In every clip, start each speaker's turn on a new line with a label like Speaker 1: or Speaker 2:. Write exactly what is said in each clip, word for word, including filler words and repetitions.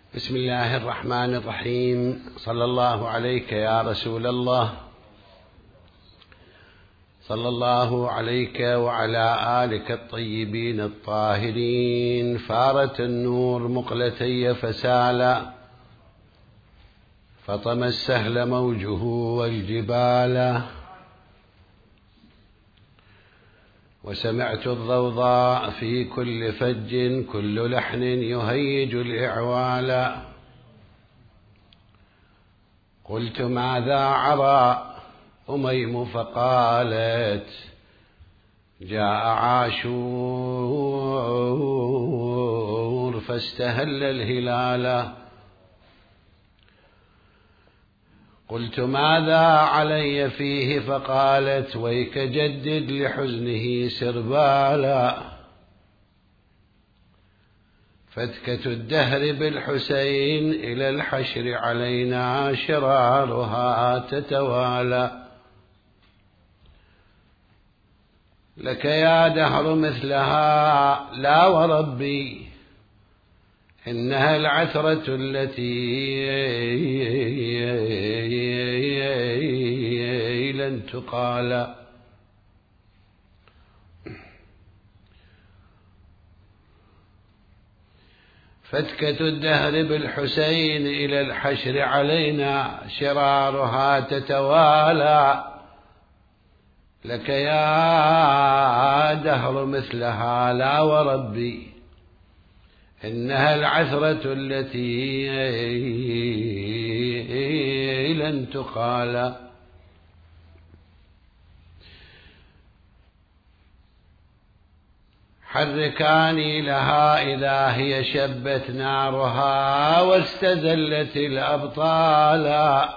Speaker 1: بسم الله الرحمن الرحيم. صلى الله عليك يا رسول الله، صلى الله عليك وعلى آلك الطيبين الطاهرين. فارت النور مقلتي فسالا، فطم السهل موجه والجبال، وسمعت الضوضاء في كل فج، كل لحن يهيج الإعوال. قلت ماذا عرى أميم؟ فقالت جاء عاشور فاستهل الهلال. قلت ماذا علي فيه؟ فقالت ويك جدد لحزنه سربالا. فتكة الدهر بالحسين إلى الحشر علينا شرارها تتوالى. لك يا دهر مثلها لا وربي، إنها العثرة التي لن تقال. فتكة الدهر بالحسين إلى الحشر علينا شرارها تتوالى. لك يا دهر مثلها لا وربي، إنها العثرة التي لن تقال. حركاني لها إذا هي شبت نارها واستزلت الأبطال.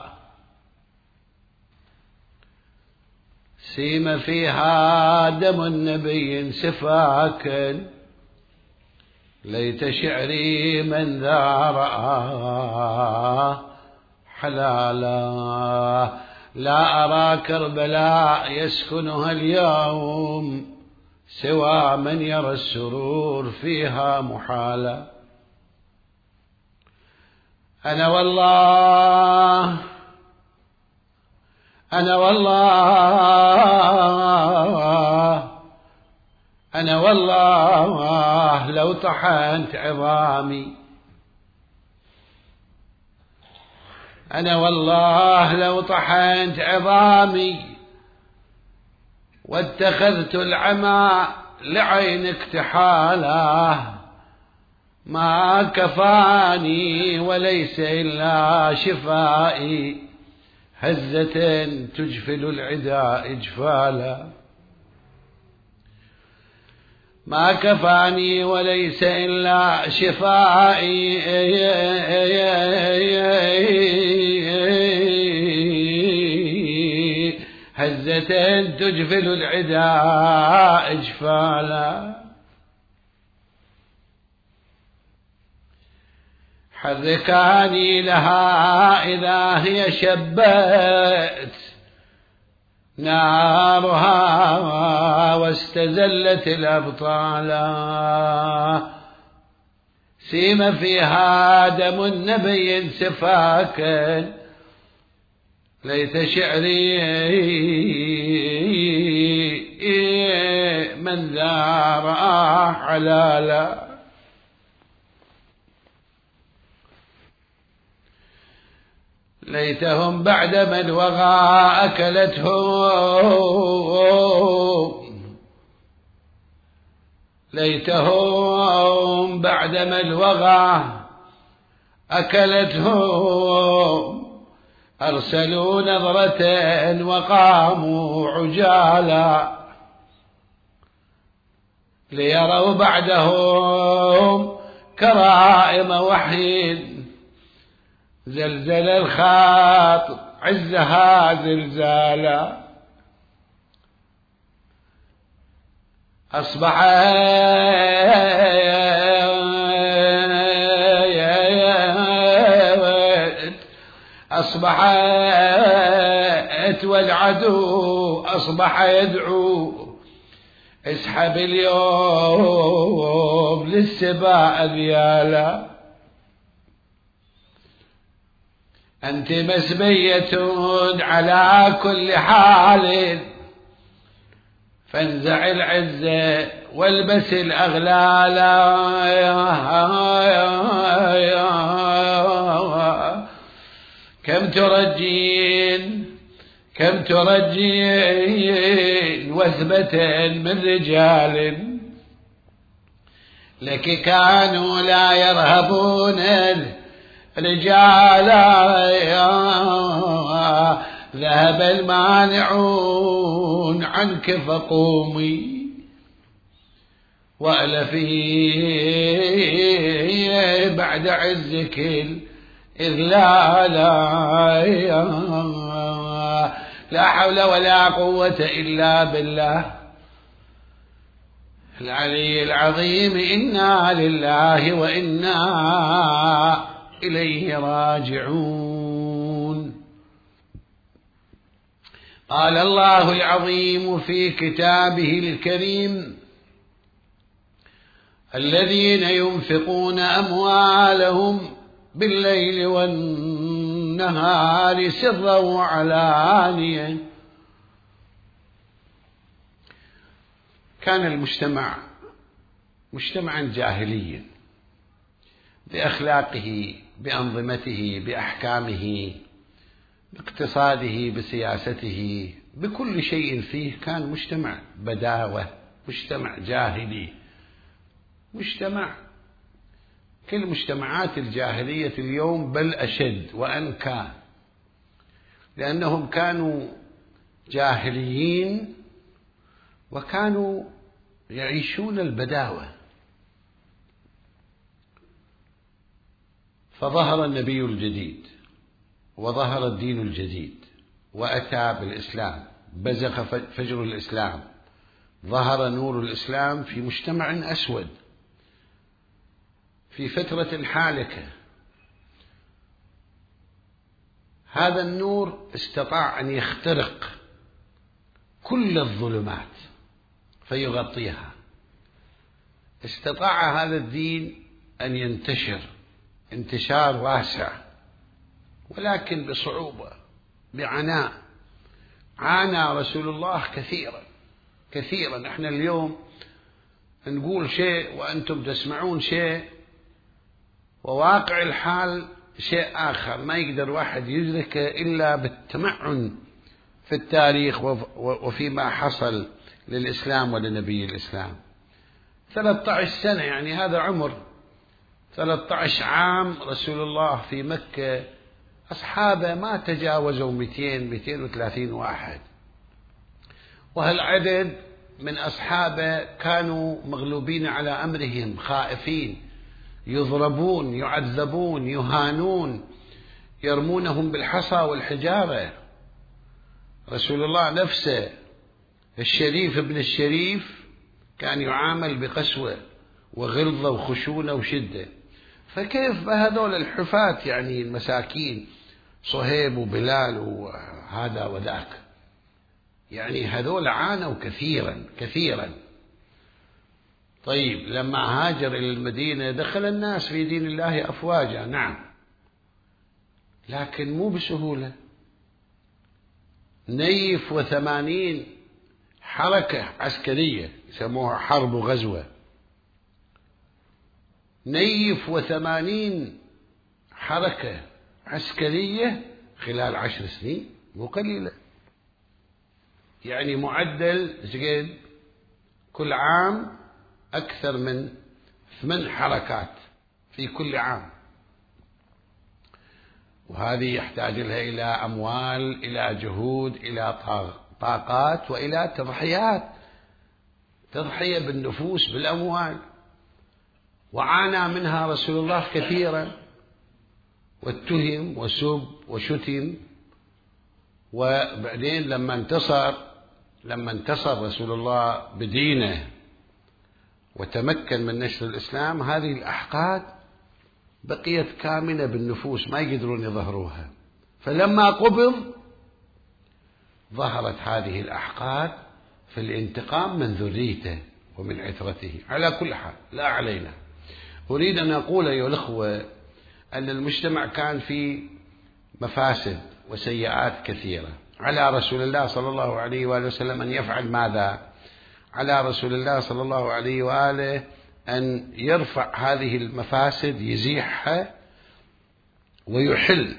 Speaker 1: سيم فيها دم النبي سفاكا، ليت شعري من ذا رآه حلالا. لا أرى كربلاء يسكنها اليوم سوى من يرى السرور فيها محالا. أنا والله أنا والله أنا والله لو طحنت عظامي، أنا والله لو طحنت عظامي واتخذت العمى لعين اكتحاله، ما كفاني وليس إلا شفائي هزة تجفل العداء إجفالا. ما كفاني وليس إلا شفائي هزة تجفل العداء إجفالا. حركاني لها إذا هي شبت نارها واستزلت الأبطال. سيم فيها دم النبي سفاكا، ليت شعري من ذا رآه حلالا. ليتهم بعدما الوغى أكلتهم، ليتهم بعدما الوغى أكلتهم أرسلوا نظرة وقاموا عجالا. ليروا بعدهم كرائم وحي، زلزل الخاطر عزها زلزالا. أصبحت أصبحت والعدو أصبح يدعو، اسحب اليوم للسباع ذيالا. أنت مسبية على كل حال، فانزع العزة والبس الأغلال. كم ترجين كم ترجين وثبة من رجال، لك كانوا لا يرهبون الرجال. ذهب المانعون عنك فقومي، وألفي بعد عزك الإذلال. لا حول ولا قوة إلا بالله العلي العظيم. إنا لله وإنا إليه راجعون. قال الله العظيم في كتابه الكريم: الذين ينفقون أموالهم بالليل والنهار سرا وعلانية. كان المجتمع مجتمعا جاهليا بأخلاقه، بأنظمته، بأحكامه، باقتصاده، بسياسته، بكل شيء فيه. كان مجتمع بداوة، مجتمع جاهلي، مجتمع كالمجتمعات الجاهلية اليوم، بل أشد وأنكى، لأنهم كانوا جاهليين وكانوا يعيشون البداوة. فظهر النبي الجديد وظهر الدين الجديد وأتى بالإسلام، بزغ فجر الإسلام، ظهر نور الإسلام في مجتمع أسود في فترة حالكة. هذا النور استطاع أن يخترق كل الظلمات فيغطيها. استطاع هذا الدين أن ينتشر انتشار واسع، ولكن بصعوبة، بعناء. عانى رسول الله كثيرا كثيرا. احنا اليوم نقول شيء وأنتم تسمعون شيء، وواقع الحال شيء آخر ما يقدر واحد يدركه إلا بالتمعن في التاريخ وفيما حصل للإسلام ولنبي الإسلام. ثلاثة عشر سنة، يعني هذا عمر ثلاثة عشر عام رسول الله في مكة. أصحابه ما تجاوزوا مئتين مئتين وثلاثين واحد، وهالعدد من أصحابه كانوا مغلوبين على أمرهم، خائفين، يضربون، يعذبون، يهانون، يرمونهم بالحصى والحجارة. رسول الله نفسه الشريف ابن الشريف كان يعامل بقسوة وغلظة وخشونة وشدة. فكيف بهذول الحفاة، يعني المساكين صهيب وبلال وهذا وذاك، يعني هذول عانوا كثيرا كثيرا. طيب لما هاجر إلى المدينة دخل الناس في دين الله أفواجا، نعم، لكن مو بسهولة. نيف وثمانين حركة عسكرية يسموها حرب وغزوة، نيف وثمانين حركة عسكرية خلال عشر سنين، مو قليلة. يعني معدل زقد كل عام أكثر من ثمان حركات في كل عام، وهذه يحتاج لها إلى أموال، إلى جهود، إلى طاقات، وإلى تضحيات، تضحية بالنفوس بالأموال. وعانى منها رسول الله كثيرا، واتهم وسب وشتم. وبعدين لما انتصر لما انتصر رسول الله بدينه وتمكن من نشر الإسلام، هذه الأحقاد بقيت كامنة بالنفوس، ما يقدرون يظهروها. فلما قبض ظهرت هذه الأحقاد في الانتقام من ذريته ومن عترته. على كل حال لا علينا. أريد أن أقول أيها الأخوة أن المجتمع كان في مفاسد وسيئات كثيرة. على رسول الله صلى الله عليه وآله وسلم أن يفعل ماذا؟ على رسول الله صلى الله عليه وآله أن يرفع هذه المفاسد، يزيحها ويحل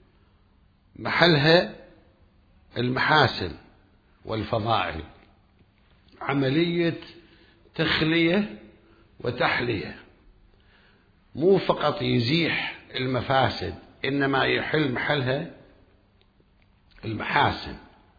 Speaker 1: محلها المحاسن والفضائل، عملية تخلية وتحلية، مو فقط يزيح المفاسد إنما يحل محلها المحاسن.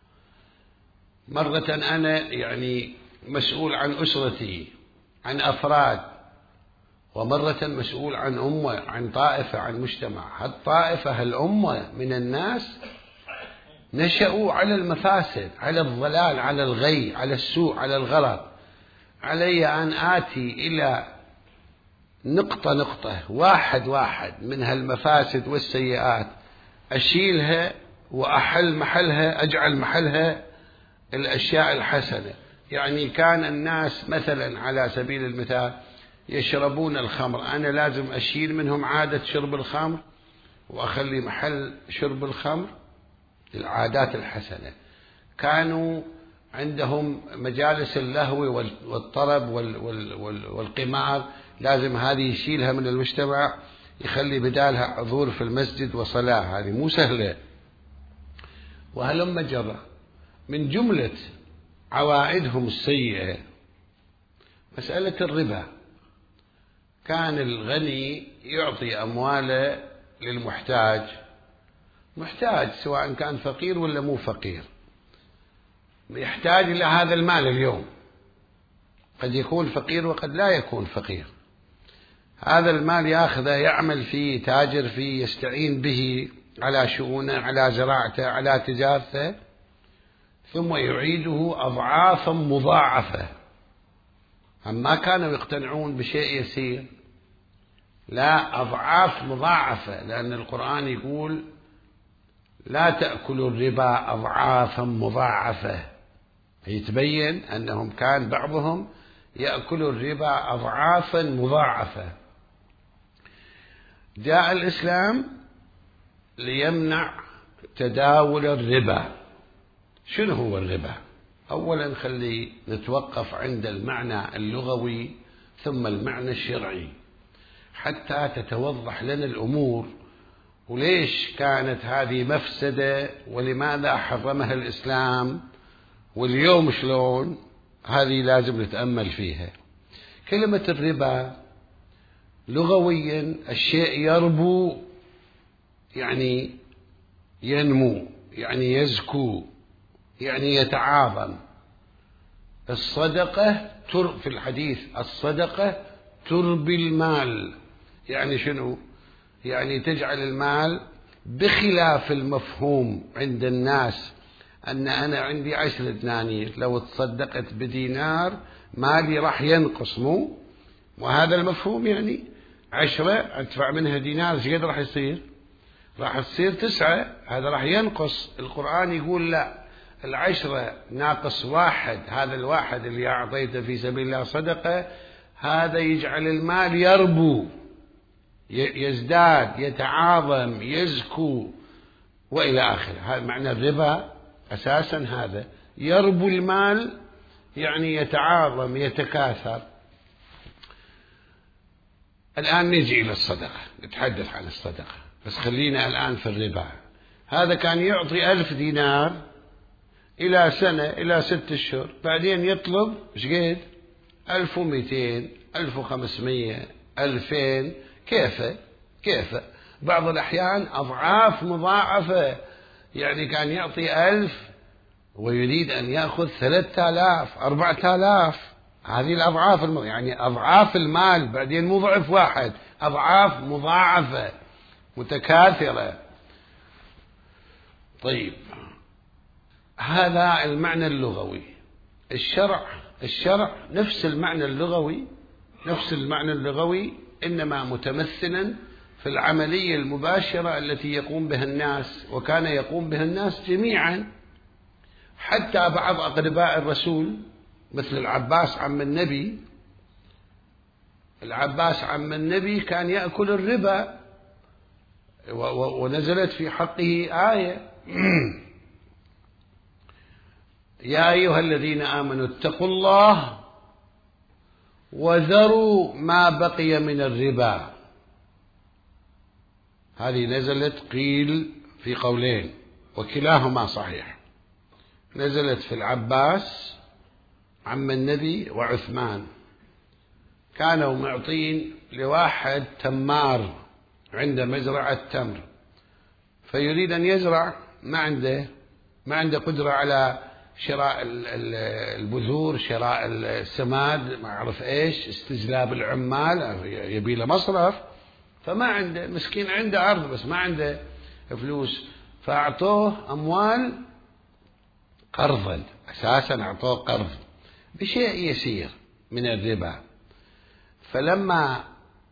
Speaker 1: مرة أنا يعني مسؤول عن أسرتي، عن أفراد، ومرة مسؤول عن أمة، عن طائفة، عن مجتمع. هالطائفة هالأمة من الناس نشأوا على المفاسد، على الضلال، على الغي، على السوء، على الغلط. علي أن آتي إلى نقطة نقطة، واحد واحد من هالمفاسد والسيئات، أشيلها وأحل محلها، أجعل محلها الأشياء الحسنة. يعني كان الناس مثلا على سبيل المثال يشربون الخمر، أنا لازم أشيل منهم عادة شرب الخمر وأخلي محل شرب الخمر العادات الحسنة. كانوا عندهم مجالس اللهو والطرب والقمار، لازم هذه يشيلها من المجتمع، يخلي بدالها حضور في المسجد وصلاة. هذه مو سهلة. وهلم جرى من جملة عوائدهم السيئة مسألة الربا. كان الغني يعطي أمواله للمحتاج، محتاج سواء كان فقير ولا مو فقير، يحتاج إلى هذا المال اليوم، قد يكون فقير وقد لا يكون فقير. هذا المال يأخذه، يعمل فيه، تاجر فيه، يستعين به على شؤونه، على زراعته، على تجارته، ثم يعيده أضعافا مضاعفة. أما كانوا يقتنعون بشيء يسير، لا، أضعاف مضاعفة، لأن القرآن يقول لا تأكلوا الربا أضعافا مضاعفة. يتبين أنهم كان بعضهم يأكل الربا أضعافا مضاعفة. جاء الإسلام ليمنع تداول الربا. شنو هو الربا؟ أولا خلي نتوقف عند المعنى اللغوي ثم المعنى الشرعي حتى تتوضح لنا الأمور، وليش كانت هذه مفسدة ولماذا حرمها الإسلام، واليوم شلون. هذه لازم نتأمل فيها. كلمة الربا لغويا الشيء يربو، يعني ينمو، يعني يزكو، يعني يتعاظم. الصدقة تر في الحديث الصدقة تربي المال. يعني شنو؟ يعني تجعل المال، بخلاف المفهوم عند الناس أن أنا عندي عشرة دنانير، لو تصدقت بدينار مالي راح ينقص، مو وهذا المفهوم. يعني عشرة أدفع منها دينار، ايش قد راح يصير؟ راح تصير تسعة، هذا راح ينقص. القرآن يقول لا، العشرة ناقص واحد، هذا الواحد اللي أعطيته في سبيل الله صدقة، هذا يجعل المال يربو، يزداد، يتعاظم، يزكو وإلى آخره. هذا معنى الربا أساسا، هذا يربو المال، يعني يتعاظم، يتكاثر. الآن نجي إلى الصدقة، نتحدث عن الصدقة، بس خلينا الآن في الربا. هذا كان يعطي ألف دينار إلى سنة، إلى ست أشهر، بعدين يطلب إيش قد؟ ألف ومئتين، ألف وخمسمية، ألفين، كيف كيف بعض الأحيان أضعاف مضاعفة. يعني كان يعطي ألف ويريد أن يأخذ ثلاثة آلاف، أربعة آلاف. هذه الأضعاف الم... يعني أضعاف المال، بعدين مو ضعف واحد، أضعاف مضاعفة متكاثرة. طيب، هذا المعنى اللغوي. الشرع الشرع نفس المعنى اللغوي، نفس المعنى اللغوي، إنما متمثلا في العملية المباشرة التي يقوم بها الناس، وكان يقوم بها الناس جميعا. حتى بعض أقرباء الرسول مثل العباس عم النبي، العباس عم النبي كان يأكل الربا. ونزلت في حقه آية يا أيها الذين آمنوا اتقوا الله وذروا ما بقي من الربا. هذه نزلت قيل في قولين وكلاهما صحيح. نزلت في العباس عم النبي وعثمان، كانوا معطين لواحد تمار عنده مزرعة تمر، فيريد أن يزرع، ما عنده ما عنده قدرة على شراء البذور، شراء السماد، ما أعرف إيش، استجلاب العمال، يبي له مصرف، فما عنده، مسكين عنده أرض بس ما عنده فلوس، فأعطوه أموال قرضا، أساسا أعطوه قرض بشيء يسير من الربا. فلما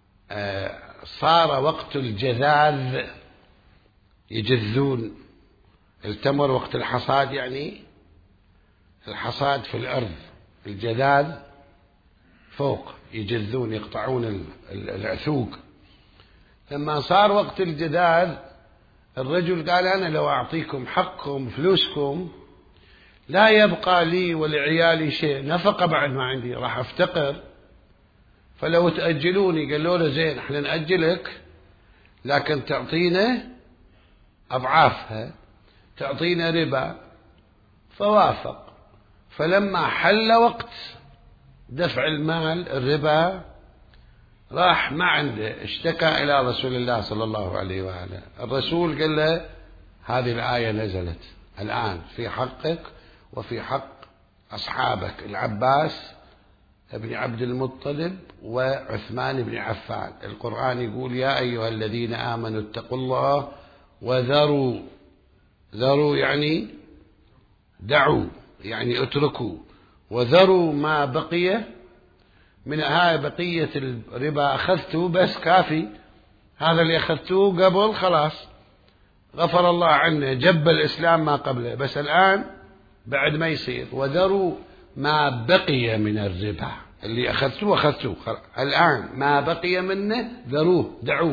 Speaker 1: صار وقت الجذاذ، يجذون التمر وقت الحصاد، يعني الحصاد في الأرض، الجذاذ فوق، يجذون يقطعون العثوق. لما صار وقت الجذاذ الرجل قال أنا لو أعطيكم حقكم فلوسكم لا يبقى لي ولعيالي شيء، نفقة بعد ما عندي، راح أفتقر، فلو تأجلوني. قالوا له زين احنا نأجلك لكن تعطينا أضعافها، تعطينا ربا. فوافق. فلما حل وقت دفع المال الربا راح ما عنده، اشتكى إلى رسول الله صلى الله عليه وآله. الرسول قال له هذه الآية نزلت الآن في حقك وفي حق أصحابك العباس ابن عبد المطلب وعثمان بن عفان. القرآن يقول يا أيها الذين آمنوا اتقوا الله وذروا، ذروا يعني دعوا، يعني اتركوا، وذروا ما بقي من هاي بقية الربا أخذته بس كافي، هذا اللي أخذته قبل خلاص غفر الله عنه، جب الإسلام ما قبله، بس الآن بعد ما يصير. وذروا ما بقي من الربا، اللي أخذتوه أخذتوه، الآن ما بقي منه ذروه دعوه.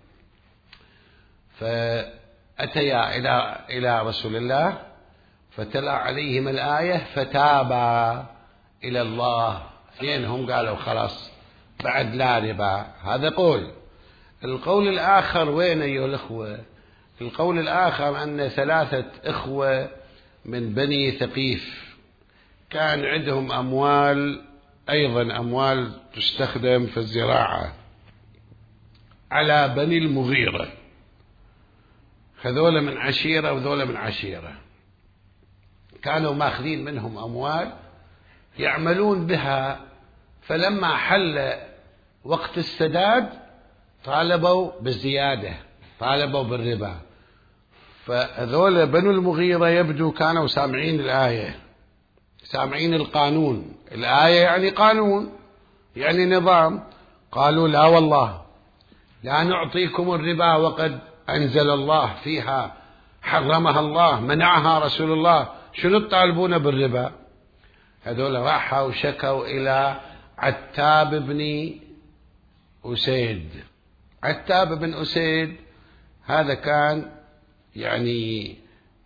Speaker 1: فأتيا إلى إلى رسول الله فتلا عليهم الآية فتابا إلى الله. اثنينهم قالوا خلاص بعد لا ربا. هذا قول. القول الآخر وين أيها الأخوة؟ القول الآخر أن ثلاثة إخوة من بني ثقيف كان عندهم أموال، أيضا أموال تستخدم في الزراعة، على بني المغيرة، هذول من عشيرة وذول من عشيرة، كانوا ماخذين منهم أموال يعملون بها. فلما حل وقت السداد طالبوا بالزيادة، طالبوا بالربا. فهذول بنو المغيرة يبدو كانوا سامعين الآية، سامعين القانون، الآية يعني قانون، يعني نظام. قالوا لا والله لا نعطيكم الربا وقد أنزل الله فيها، حرمها الله، منعها رسول الله، شنو تطالبون بالربا؟ هذول راحوا وشكوا إلى عتاب بن أسيد. عتاب بن أسيد هذا كان يعني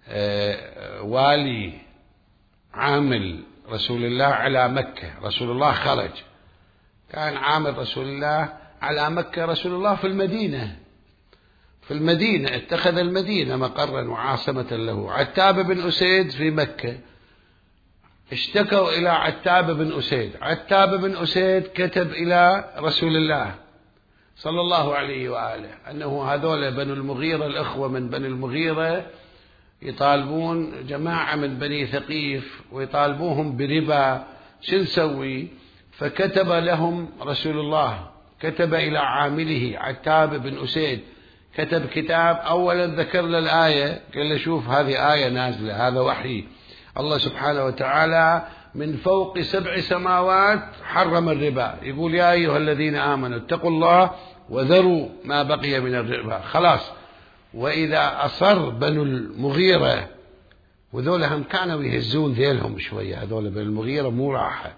Speaker 1: والي عامل رسول الله على مكة. رسول الله خرج، كان عامل رسول الله على مكة، رسول الله في المدينة، في المدينة اتخذ المدينة مقرا وعاصمة له. عتاب بن أسيد في مكة. اشتكوا إلى عتاب بن أسيد. عتاب بن أسيد كتب إلى رسول الله صلى الله عليه وآله أنه هذول بنو المغيرة، الأخوة من بني المغيرة يطالبون جماعة من بني ثقيف ويطالبوهم بربا، شو نسوي؟ فكتب لهم رسول الله، كتب إلى عامله عتاب بن أسيد، كتب كتاب. أولا ذكر له الآية، قال له شوف هذه آية نازلة، هذا وحي الله سبحانه وتعالى من فوق سبع سماوات حرم الربا، يقول يا أيها الذين آمنوا اتقوا الله وذروا ما بقي من الربا، خلاص. وإذا أصر بنو المغيرة، وذولهم كانوا يهزون ذيلهم شوية، هذول بنو المغيرة مو راحة.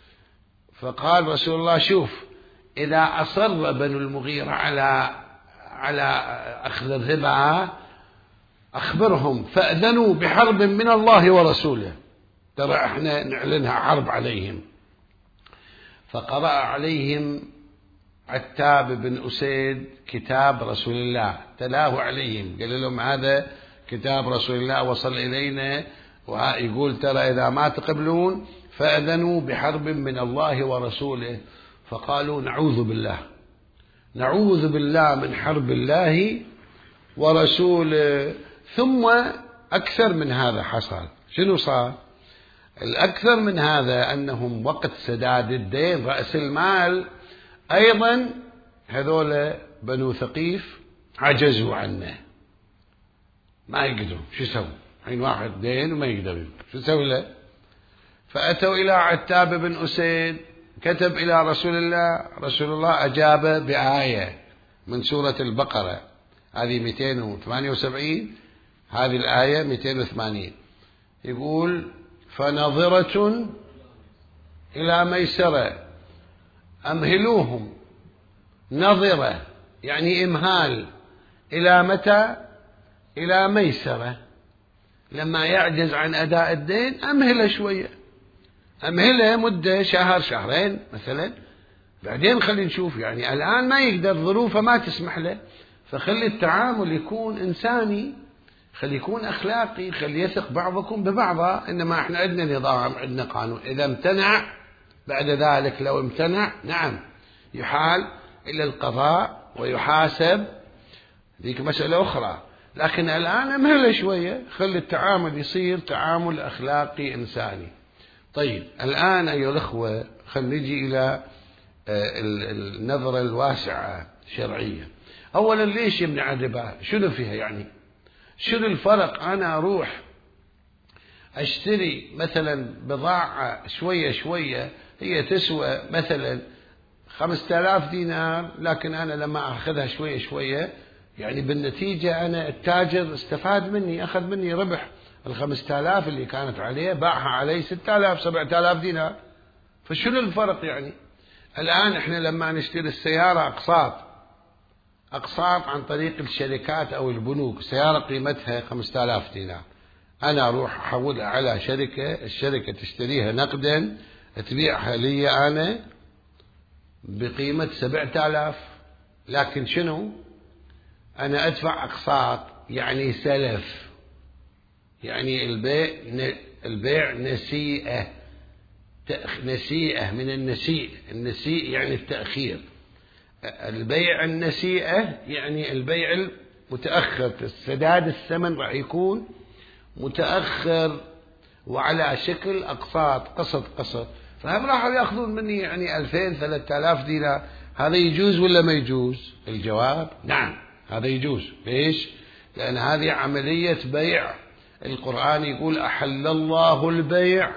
Speaker 1: فقال رسول الله شوف إذا أصر بنو المغيرة على على أخذ الربا أخبرهم فأذنوا بحرب من الله ورسوله، ترى احنا نعلنها حرب عليهم. فقرأ عليهم عتاب بن أسيد كتاب رسول الله، تلاه عليهم، قال لهم هذا كتاب رسول الله وصل إلينا ويقول ترى إذا ما تقبلون فأذنوا بحرب من الله ورسوله. فقالوا نعوذ بالله، نعوذ بالله من حرب الله ورسوله. ثم أكثر من هذا حصل. شنو صار؟ الأكثر من هذا أنهم وقت سداد الدين رأس المال أيضا هذول بنو ثقيف عجزوا عنه، ما يقدروا. شو يسوي؟ حين واحد دين وما يقدر، شو يسوي له؟ فأتوا إلى عتاب بن أسيد، كتب إلى رسول الله، رسول الله أجاب بآية من سورة البقرة، هذه مئتين وثمانية وسبعين، هذه الآية مئتين وثمانين، يقول فنظرة إلى ميسرة، أمهلوهم. نظرة يعني إمهال، إلى متى؟ إلى ميسرة، لما يعجز عن أداء الدين أمهله شوية، أمهله مدة شهر شهرين مثلا، بعدين خلي نشوف. يعني الآن ما يقدر، ظروفه ما تسمح له، فخلي التعامل يكون إنساني، خلي يكون أخلاقي، خلي يثق بعضكم ببعضا. إنما إحنا عندنا نظام، عندنا قانون، إذا امتنع بعد ذلك، لو امتنع نعم يحال إلى القضاء ويحاسب، ذيك مسألة أخرى. لكن الآن أمهله شوية، خلي التعامل يصير تعامل أخلاقي إنساني. طيب الآن أيها الأخوة خلينا نجي إلى النظرة الواسعة شرعية. أولا ليش يمنع الربا؟ شنو فيها يعني؟ شنو الفرق؟ أنا أروح أشتري مثلا بضاعة شوية شوية هي تسوى مثلا خمسة آلاف دينار، لكن أنا لما أخذها شوية شوية يعني بالنتيجة أنا التاجر استفاد مني، أخذ مني ربح. الخمسة آلاف اللي كانت عليه باعها علي ستة آلاف سبعة آلاف دينار. فشنو الفرق يعني؟ الآن إحنا لما نشتري السيارة أقساط، أقساط عن طريق الشركات أو البنوك، سيارة قيمتها خمسة آلاف دينار، أنا أروح أحولها على شركة، الشركة تشتريها نقدا، تبيعها لي أنا بقيمة سبعة آلاف، لكن شنو؟ أنا أدفع أقساط، يعني سلف، يعني البيع البيع نسيئة، نسيئة من النسيء، النسيء يعني التأخير. البيع النسيئة يعني البيع المتأخر، السداد الثمن راح يكون متأخر وعلى شكل أقساط، قسط قسط. فهم راح يأخذون مني يعني ألفين ثلاثة آلاف دينار. هذا يجوز ولا ما يجوز؟ الجواب نعم هذا يجوز. ليش؟ لأن هذه عملية بيع. القرآن يقول أحل الله البيع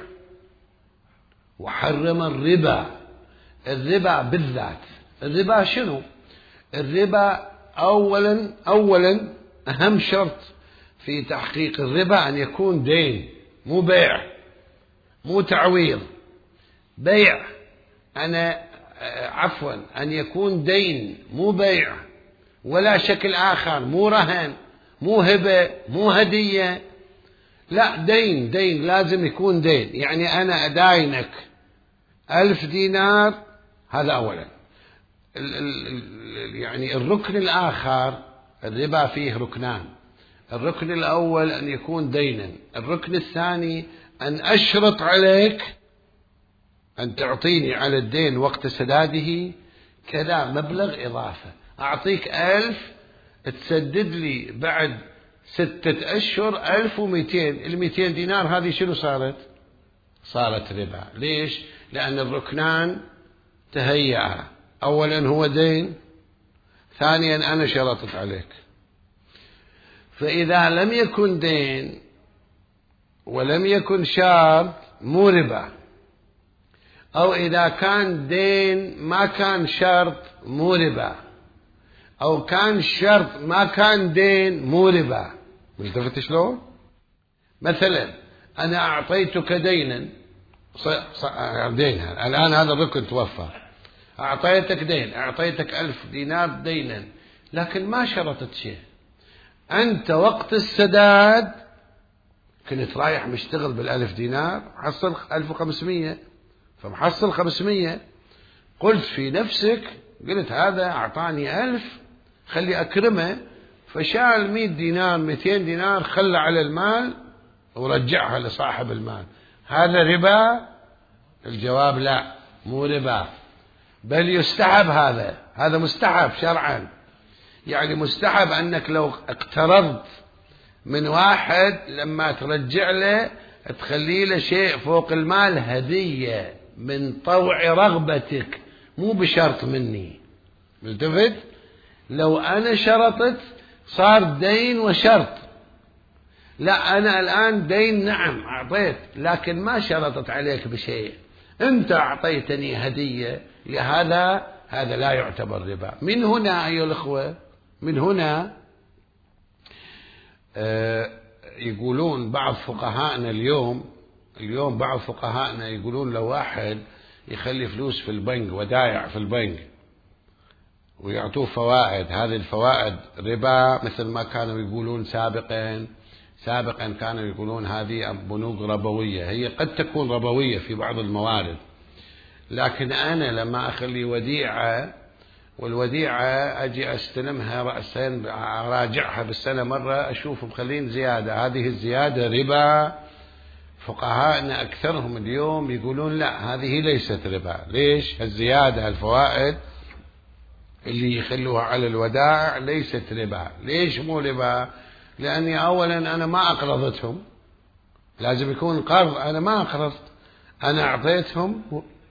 Speaker 1: وحرم الربا. الربا بالذات، الربا شنو؟ الربا أولا أولا أهم شرط في تحقيق الربا أن يكون دين، مو بيع، مو تعويض. بيع أنا عفوا أن يكون دين، مو بيع ولا شكل آخر، مو رهن، مو هبة، مو هدية، لا دين. دين لازم يكون دين، يعني أنا أداينك ألف دينار، هذا أولا. ال ال يعني الركن الآخر، الربا فيه ركنان، الركن الأول أن يكون دينا، الركن الثاني أن أشرط عليك أن تعطيني على الدين وقت سداده كذا مبلغ إضافة. أعطيك ألف تسدد لي بعد ستة أشهر ألف ومئتين، المئتين دينار هذه شنو صارت؟ صارت ربا. ليش؟ لأن الركنان تهيأ، أولا هو دين، ثانيا أنا شرطت عليك. فإذا لم يكن دين ولم يكن شرط مو ربا، أو إذا كان دين ما كان شرط مو ربا، أو كان شرط ما كان دين مو ربا. ملتفت شلون؟ مثلا أنا أعطيتك دينا، دينها الآن هذا الركن توفى، أعطيتك دين، أعطيتك ألف دينار دينا، لكن ما شرطت شيء. أنت وقت السداد كنت رايح مشتغل بالألف دينار، حصل ألف وخمسمية، فمحصل خمسمية، قلت في نفسك، قلت هذا أعطاني ألف خلي أكرمه، فشال مئة دينار مئتين دينار خلى على المال ورجعها لصاحب المال. هذا ربا؟ الجواب لا، مو ربا، بل يستحب. هذا هذا مستحب شرعا. يعني مستحب أنك لو اقترضت من واحد لما ترجع له تخلي له شيء فوق المال هدية من طوع رغبتك، مو بشرط مني. ملتفت؟ لو أنا شرطت صار دين وشرط. لا، أنا الآن دين نعم أعطيت، لكن ما شرطت عليك بشيء، أنت أعطيتني هدية لهذا، هذا لا يعتبر ربا. من هنا أيها الأخوة، من هنا آه يقولون بعض فقهاءنا اليوم اليوم بعض فقهاءنا يقولون لو واحد يخلي فلوس في البنك، ودايع في البنك، ويعطوه فوائد، هذه الفوائد ربا، مثل ما كانوا يقولون سابقا سابقا كانوا يقولون هذه بنوك ربوية. هي قد تكون ربوية في بعض الموارد، لكن أنا لما أخلي وديعة، والوديعة أجي أستلمها رأسين، أراجعها بالسنة مرة، أشوف مخلين زيادة، هذه الزيادة ربا. فقهاءنا أكثرهم اليوم يقولون لا، هذه ليست ربا. ليش؟ الزيادة الفوائد اللي يخلوها على الودائع ليست ربا. ليش مو ربا؟ لأني أولا أنا ما أقرضتهم، لازم يكون قرض، أنا ما أقرضت، أنا أعطيتهم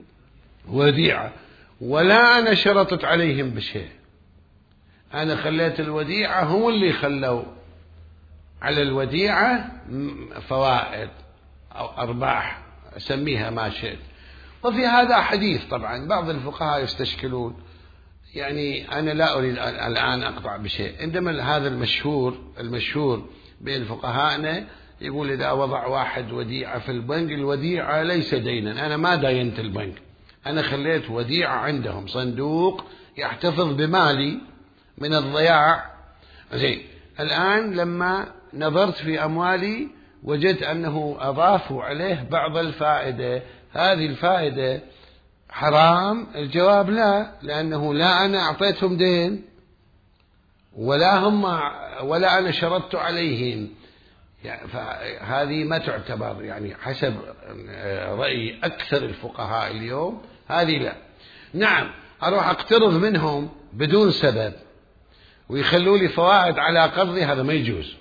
Speaker 1: وديعة، ولا أنا شرطت عليهم بشيء، أنا خليت الوديعة، هم اللي خلوا على الوديعة فوائد أو أرباح، أسميها ما شئت. وفي هذا حديث طبعا بعض الفقهاء يستشكلون، يعني أنا لا أريد الآن أقطع بشيء، عندما هذا المشهور المشهور بين فقهائنا يقول إذا وضع واحد وديعة في البنك، الوديعة ليس دينا، أنا ما داينت البنك، أنا خليت وديعة عندهم، صندوق يحتفظ بمالي من الضياع. زين، الآن لما نظرت في أموالي وجدت أنه أضافوا عليه بعض الفائدة، هذه الفائدة حرام؟ الجواب لا، لأنه لا أنا أعطيتهم دين ولا هم ولا أنا شرطت عليهم، يعني فهذه ما تعتبر، يعني حسب رأي أكثر الفقهاء اليوم هذه لا. نعم، أروح أقترض منهم بدون سبب ويخلوا لي فوائد على قرضي، هذا ما يجوز.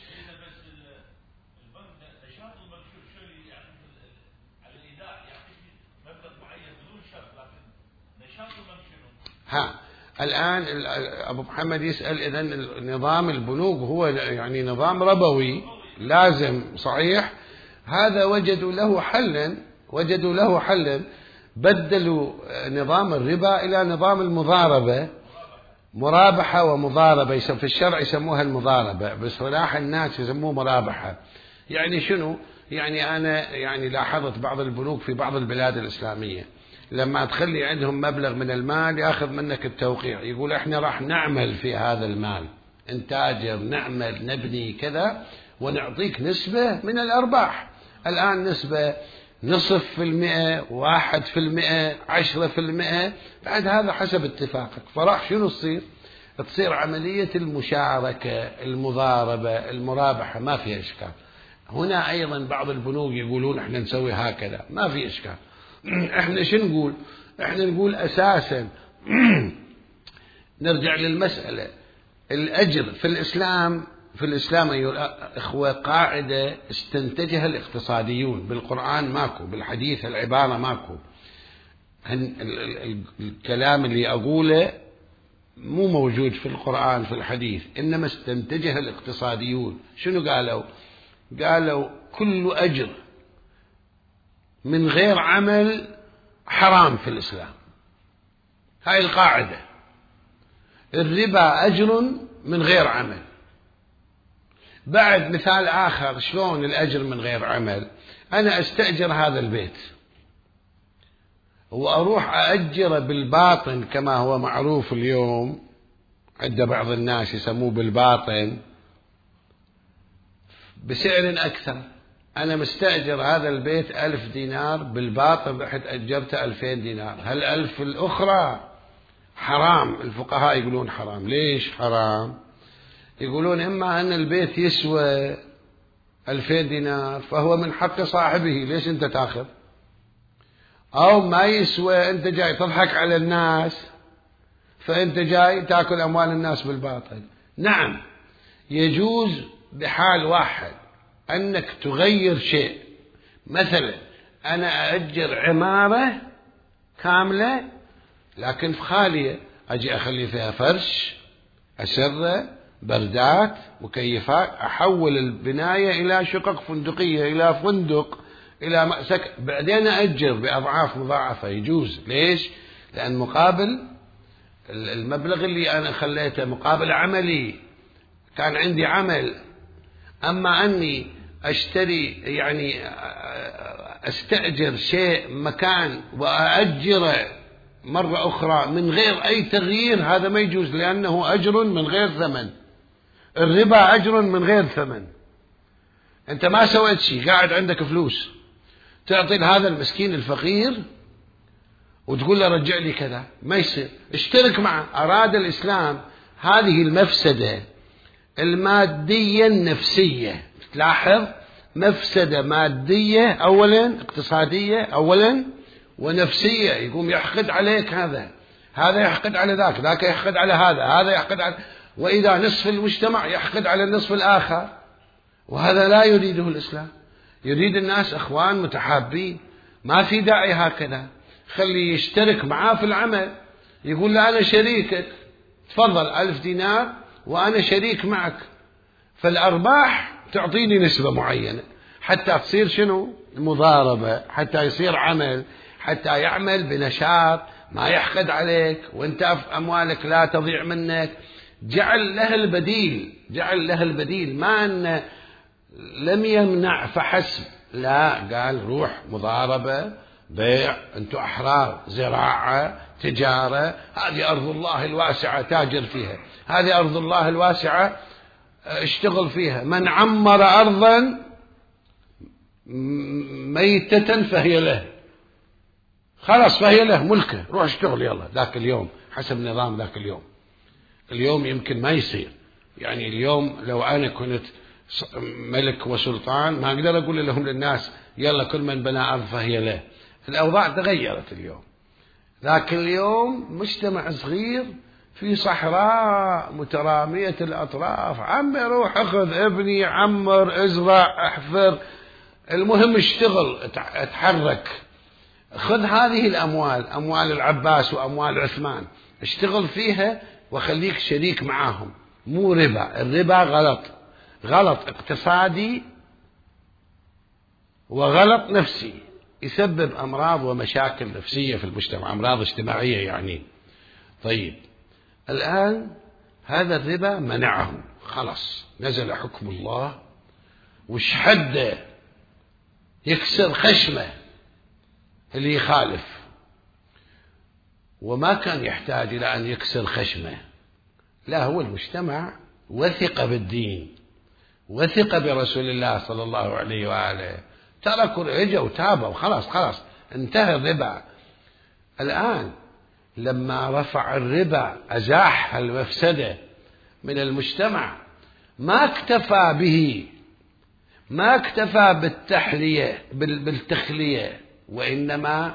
Speaker 1: ها الآن أبو محمد يسأل إذن نظام البنوك هو يعني نظام ربوي لازم صحيح؟ هذا وجدوا له حلا وجدوا له حلا بدلوا نظام الربا إلى نظام المضاربة، مرابحة ومضاربة، في الشرع يسموها المضاربة، بصلاح الناس يسموه مرابحة. يعني شنو؟ يعني أنا يعني لاحظت بعض البنوك في بعض البلاد الإسلامية لما تخلي عندهم مبلغ من المال يأخذ منك التوقيع، يقول احنا راح نعمل في هذا المال، نتاجر، نعمل، نبني كذا، ونعطيك نسبة من الأرباح. الآن نسبة نصف في المئة، واحد في المئة، عشرة في المئة، بعد هذا حسب اتفاقك. فراح شنو تصير؟ تصير عملية المشاركة، المضاربة، المرابحة، ما فيها إشكال. هنا أيضا بعض البنوك يقولون احنا نسوي هكذا، ما في إشكال. احنا شو نقول؟ احنا نقول أساسا نرجع للمسألة، الأجر في الإسلام في الإسلام أيها الأخوة قاعدة استنتجها الاقتصاديون، بالقرآن ماكو، بالحديث العبارة ماكو، الكلام اللي أقوله مو موجود في القرآن في الحديث، إنما استنتجها الاقتصاديون. شنو قالوا؟ قالوا كل أجر من غير عمل حرام في الإسلام، هاي القاعدة. الربا أجر من غير عمل. بعد مثال آخر، شلون الأجر من غير عمل؟ أنا أستأجر هذا البيت وأروح أأجره بالباطن كما هو معروف اليوم، عند بعض الناس يسموه بالباطن بسعر أكثر. أنا مستأجر هذا البيت ألف دينار، بالباطن رحت أجرته ألفين دينار، هل ألف الأخرى حرام؟ الفقهاء يقولون حرام. ليش حرام؟ يقولون إما أن البيت يسوى ألفين دينار فهو من حق صاحبه، ليش أنت تأخذ؟ أو ما يسوى، أنت جاي تضحك على الناس فأنت جاي تأكل أموال الناس بالباطل. نعم يجوز بحال واحد أنك تغير شيء، مثلا أنا أأجر عمارة كاملة لكن خالية، أجي أخلي فيها فرش، أسرة، بردات، مكيفات، أحول البناية إلى شقق فندقية، إلى فندق، إلى مأسك، بعدين أأجر بأضعاف مضاعفة. يجوز. ليش؟ لأن مقابل المبلغ اللي أنا خليته مقابل عملي، كان عندي عمل. أما أني أشتري يعني أستأجر شيء مكان وأأجره مرة أخرى من غير أي تغيير، هذا ما يجوز، لأنه أجر من غير ثمن. الربا أجر من غير ثمن. أنت ما سويت شيء، قاعد عندك فلوس، تعطي هذا المسكين الفقير وتقول له رجع لي كذا، ما يصير. اشترك معه. أراد الإسلام هذه المفسدة المادية النفسية، تلاحظ مفسدة مادية أولا، اقتصادية أولا، ونفسية. يقوم يحقد عليك، هذا هذا يحقد على ذاك، ذاك يحقد على هذا، هذا يحقد على، وإذا نصف المجتمع يحقد على النصف الآخر، وهذا لا يريده الإسلام. يريد الناس أخوان متحابين، ما في داعي هكذا. خلي يشترك معاه في العمل، يقول له أنا شريكك، تفضل ألف دينار وأنا شريك معك، فالأرباح تعطيني نسبة معينة حتى تصير شنو؟ مضاربة، حتى يصير عمل، حتى يعمل بنشاط، ما يحقد عليك، وانت أموالك لا تضيع منك. جعل له البديل، جعل له البديل، ما أن لم يمنع فحسب، لا، قال روح مضاربة، بيع، أنتم أحرار، زراعة، تجارة، هذه أرض الله الواسعة تاجر فيها، هذه أرض الله الواسعة اشتغل فيها. من عمر أرضا ميتة فهي له، خلاص فهي له، ملكه، روح اشتغل يلا. ذاك اليوم حسب نظام ذاك اليوم. اليوم يمكن ما يصير، يعني اليوم لو أنا كنت ملك وسلطان ما أقدر أقول لهم للناس يلا كل من بنى أرض فهي له. الأوضاع تغيرت اليوم. ذاك اليوم مجتمع صغير في صحراء مترامية الأطراف، عمر روح أخذ ابني، عمر ازرع احفر، المهم اشتغل اتحرك، خذ هذه الأموال، أموال العباس وأموال عثمان، اشتغل فيها وخليك شريك معاهم. مو ربا، الربا غلط، غلط اقتصادي وغلط نفسي، يسبب أمراض ومشاكل نفسية في المجتمع، أمراض اجتماعية يعني. طيب الآن هذا الربا منعه، خلاص نزل حكم الله، وش حده؟ يكسر خشمه اللي يخالف، وما كان يحتاج إلى أن يكسر خشمه، لا، هو المجتمع وثق بالدين، وثق برسول الله صلى الله عليه وآله، تركوا اجوا وتابوا، خلاص خلاص انتهى الربا. الآن لما رفع الربا أزاح المفسدة من المجتمع، ما اكتفى به، ما اكتفى بالتحلية بالتخلية، وإنما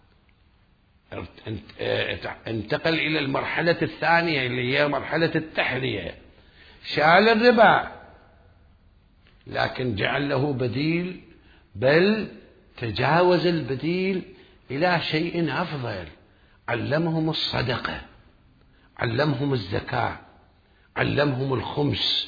Speaker 1: انتقل إلى المرحلة الثانية اللي هي مرحلة التحلية. شال الربا لكن جعل له بديل، بل تجاوز البديل إلى شيء أفضل. علمهم الصدقة، علمهم الزكاة، علمهم الخمس،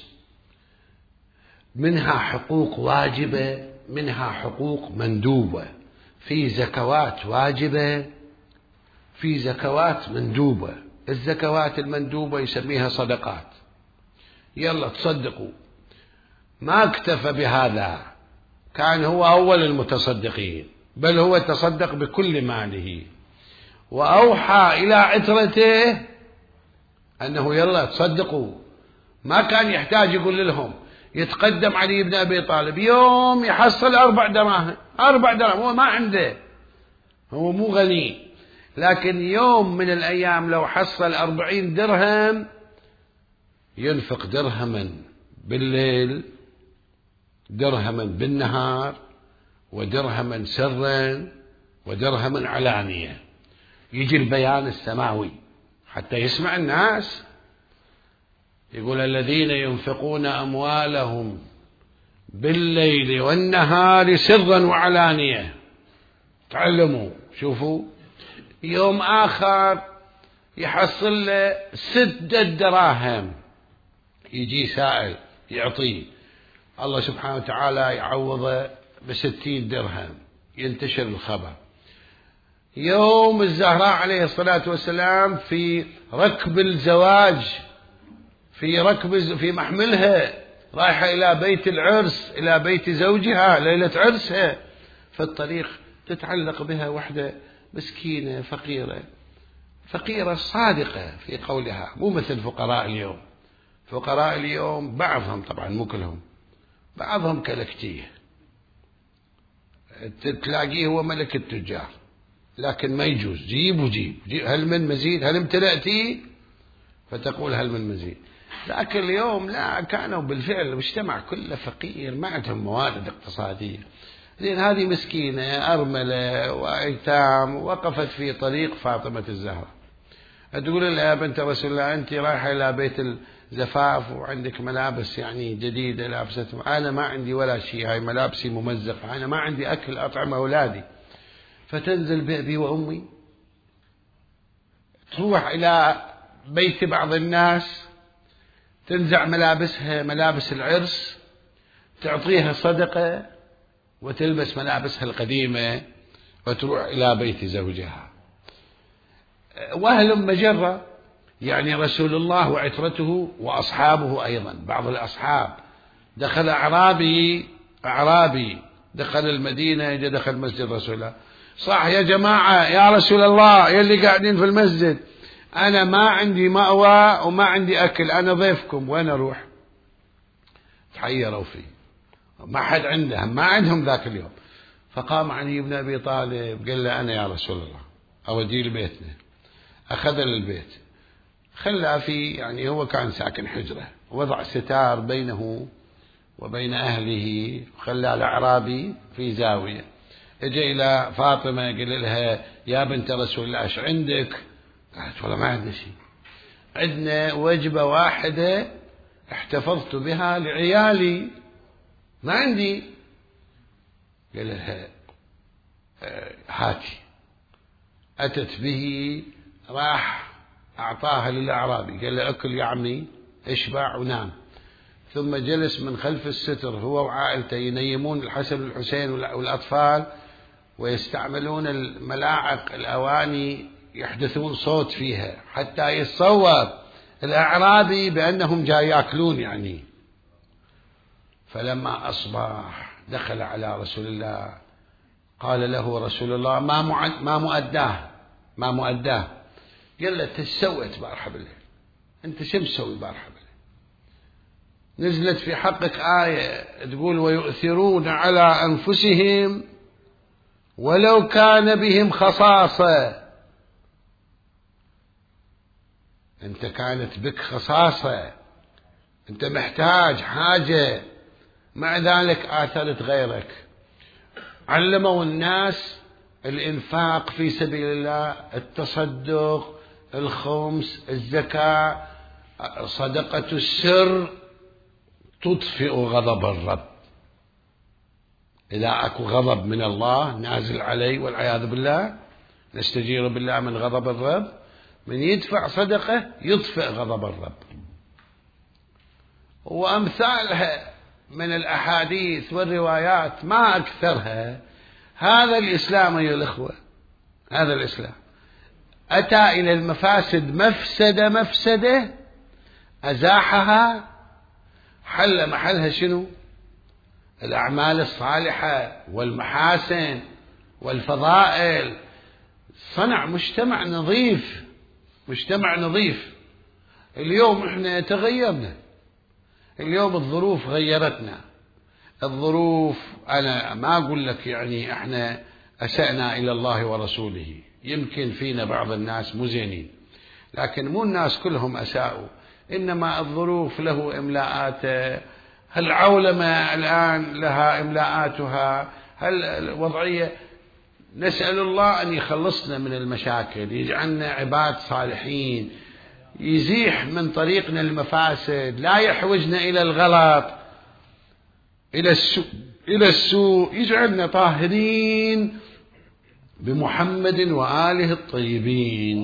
Speaker 1: منها حقوق واجبة، منها حقوق مندوبة، في زكوات واجبة، في زكوات مندوبة. الزكوات المندوبة يسميها صدقات، يلا تصدقوا. ما اكتفى بهذا، كان هو أول المتصدقين، بل هو تصدق بكل ماله، وأوحى إلى عترته أنه يلا تصدقوا، ما كان يحتاج يقول لهم. يتقدم علي بن أبي طالب يوم يحصل أربع دراهم، أربع دراهم، هو ما عنده، هو مو غني، لكن يوم من الأيام لو حصل أربعين درهم ينفق درهما بالليل، درهما بالنهار، ودرهما سرا، ودرهما علانية. يجي البيان السماوي حتى يسمع الناس، يقول الذين ينفقون أموالهم بالليل والنهار سرا وعلانية. تعلموا، شوفوا، يوم آخر يحصل له ستة دراهم، يجي سائل يعطيه، الله سبحانه وتعالى يعوضه بستين درهم، ينتشر الخبر. يوم الزهراء عليه الصلاة والسلام في ركب الزواج، في ركب في محملها، رايحة إلى بيت العرس، إلى بيت زوجها ليلة عرسها، في الطريق تتعلق بها وحدة مسكينة فقيرة، فقيرة صادقة في قولها، مو مثل فقراء اليوم. فقراء اليوم بعضهم، طبعا مو كلهم، بعضهم كالكتيه، تلاقيه هو ملك التجار، لكن ما يجوز، جيب وجيب، جيب، هل من مزيد، هل امتلأتي، فتقول هل من مزيد. لكن اليوم لا، كانوا بالفعل المجتمع كله فقير، ما عندهم موارد اقتصادية. زين، هذه مسكينة أرملة وأيتام، وقفت في طريق فاطمة الزهراء، تقول لها بنت رسول الله أنت رايحة إلى بيت الزفاف وعندك ملابس يعني جديدة لابستها، أنا ما عندي ولا شيء، هاي ملابسي ممزقة، أنا ما عندي أكل أطعم أولادي. فتنزل بأبي وأمي، تروح إلى بيت بعض الناس، تنزع ملابسها، ملابس العرس، تعطيها صدقة، وتلبس ملابسها القديمة، وتروح إلى بيت زوجها. وهل مجرة، يعني رسول الله وعترته وأصحابه أيضا، بعض الأصحاب دخل أعرابي أعرابي دخل المدينة، دخل مسجد رسول الله، صح يا جماعة يا رسول الله يلي قاعدين في المسجد، أنا ما عندي مأوى وما عندي أكل، أنا ضيفكم، وين أروح؟ تحيروا فيه، ما حد عندهم، ما عندهم ذاك اليوم. فقام علي بن أبي طالب قال له أنا يا رسول الله أوديه لبيتنا. أخذ للبيت، خلى في، يعني هو كان ساكن حجرة، وضع ستار بينه وبين أهله، وخلى الأعرابي في زاوية. اجى إلى فاطمة قال لها يا بنت رسول الله ايش عندك؟ قالت والله ما عندنا شيء، عندنا وجبة واحدة احتفظت بها لعيالي، ما عندي. قال لها هاتي. أتت به، راح أعطاها للأعرابي، قال له أكل يا عمي، اشبع ونام. ثم جلس من خلف الستر هو وعائلته ينيمون الحسن والحسين والأطفال، ويستعملون الملاعق الأواني يحدثون صوت فيها حتى يتصور الأعرابي بأنهم جاي يأكلون يعني. فلما أصبح دخل على رسول الله، قال له رسول الله ما ما مؤداه ما مؤداه قال له تسويت بارحة بالليل، أنت شو مسوي بارحة بالليل؟ نزلت في حقك آية تقول ويؤثرون على أنفسهم ولو كان بهم خصاصة. أنت كانت بك خصاصة، أنت محتاج حاجة، مع ذلك آثرت غيرك. علموا الناس الإنفاق في سبيل الله، التصدق، الخمس، الزكاة، صدقة السر تطفئ غضب الرب. إذا أكو غضب من الله نازل علي والعياذ بالله، نستجير بالله من غضب الرب، من يدفع صدقة يطفئ غضب الرب. وأمثالها من الأحاديث والروايات ما أكثرها. هذا الإسلام أيها الأخوة، هذا الإسلام أتى إلى المفاسد مفسدة مفسدة أزاحها، حل محلها شنو؟ الأعمال الصالحة والمحاسن والفضائل. صنع مجتمع نظيف، مجتمع نظيف. اليوم احنا تغيرنا، اليوم الظروف غيرتنا. الظروف أنا ما أقول لك يعني احنا أسأنا إلى الله ورسوله، يمكن فينا بعض الناس مو زينين، لكن مو الناس كلهم أساءوا، إنما الظروف له إملاءاته. العولمة الآن لها إملاءاتها، هل الوضعية. نسأل الله أن يخلصنا من المشاكل، يجعلنا عباد صالحين، يزيح من طريقنا المفاسد، لا يحوجنا إلى الغلط، إلى السوء إلى السوء يجعلنا طاهرين بمحمد وآله الطيبين.